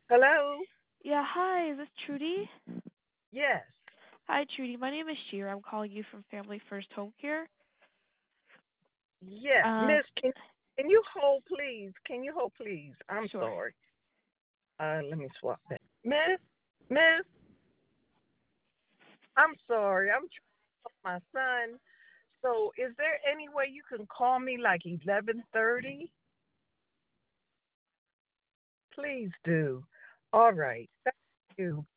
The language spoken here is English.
Hello? Yeah, hi, is this Trudy? Yes. Hi, Trudy. My name is Sheer. I'm calling you from Family First Home Care. Yes. Um, Miss, can you hold, please? Can you hold, please? I'm sure. sorry. Let me swap that. Miss, I'm sorry. I'm trying to help my son. So, is there any way you can call me like 11:30? Please do. All right. Thank you.